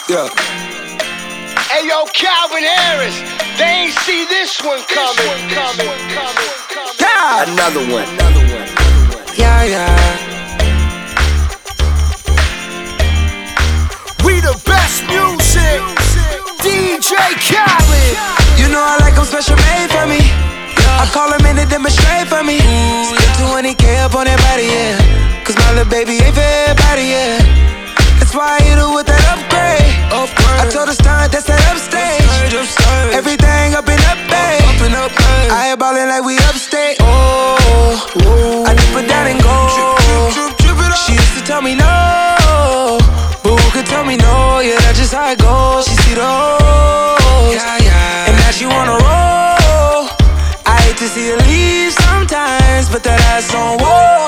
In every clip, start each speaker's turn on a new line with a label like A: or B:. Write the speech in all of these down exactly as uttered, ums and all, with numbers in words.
A: Yeah.
B: Hey yo, Calvin Harris, they ain't see this one coming. coming, coming, coming.
A: Yeah. Another one.
C: Yeah, yeah.
A: We the best music. D J Khaled.
C: You know I like 'em special made for me. I call him in to demonstrate for me. Spend twenty K up on that body, yeah. Cause my little baby ain't for everybody, yeah. That's why I hit her with that upgrade. I told her stunt, that's that upstage. Everything up and up, babe. I ain't ballin' like we upstate. Oh, I dip it down and go. She used to tell me no, but who could tell me no? Yeah, that's just how it goes. She see the hoes, and now she wanna roll. I hate to see her leave sometimes, but that ass on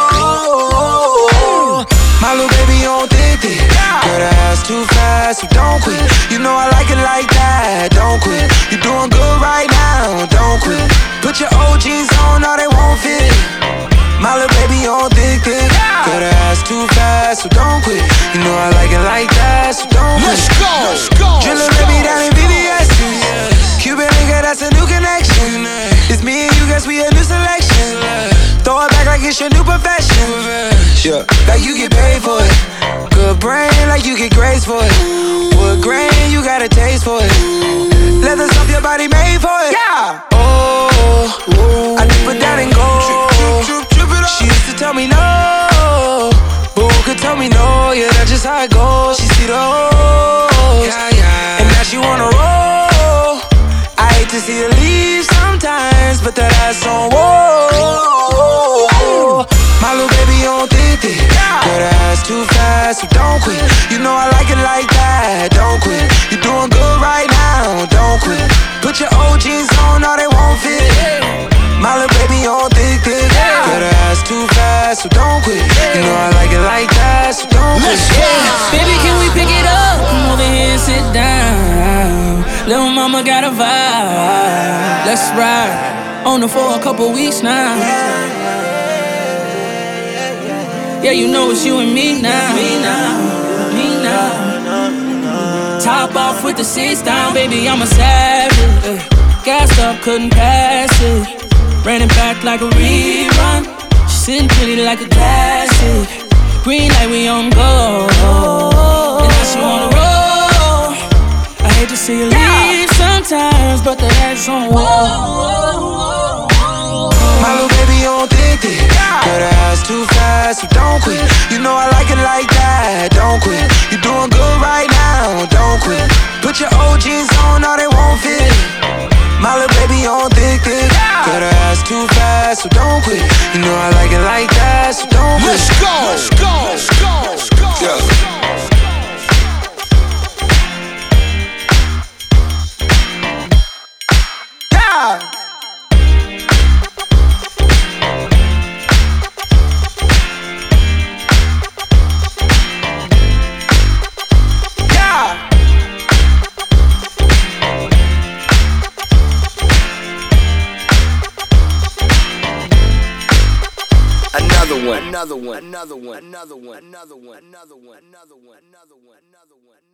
C: whoa. My little baby on thick, thick. Girl, that ass too fast, so don't quit. You know I like it like that, don't quit. You doing good right now, don't quit. Put your O Gs on, or they won't fit. My little baby on thick, thick. Girl, that ass too fast, so don't quit. You know I like it like that, so don't quit.
A: Let's go, let's go.
C: Drill a baby down in V V S. Cuban nigga, that's a new connection. It's me and you, guess we a new selection. Throw it back like it's your new profession. Yeah, like you get paid for it. Good brain, like you get grades for it. Wood grain, you got a taste for it. Leather stuff your body made for it. Yeah. Oh, I dip it down and go. She used to tell me no, but who could tell me no? Yeah, that's just how it goes. She see the hoes, and now she wanna roll. I hate to see her leave sometimes, but that ass on whoa. My little baby on thick, thick. Girl, that ass too fast, so don't quit. You know I like it like that, don't quit. You doing good right now, don't quit. Put your O Gs on, or they won't fit. My little baby on thick, thick. Girl, that ass too fast, so don't quit. You know I like it like that, so don't quit.
D: Yeah. Baby, can we pick it up? Come over here and sit down. Little mama got a vibe. Let's ride. On her for a couple weeks now. Yeah, you know it's you and me now. Me now, me now. Top off with the seats down, baby, I'm a savage. Uh, gassed up, couldn't pass it. Ran it back like a rerun. She sitting pretty like a classic. Green light, we on go. And now she wanna roll. I hate to see you leave sometimes, but that ass on whoa.
C: My little baby on thick, thick. Girl, that ass too fast, so don't quit. You know I like it like that, don't quit. You doing good right now, don't quit. Put your O Gs on, or they won't fit. My little baby on thick, thick. Girl, that ass too fast, so don't quit. You know I like it like that, so don't quit.
A: Let's go, let's go, let's go, let's go. Yeah. Another one, another one, another one, another one, another one, another one, another one, another one, another one.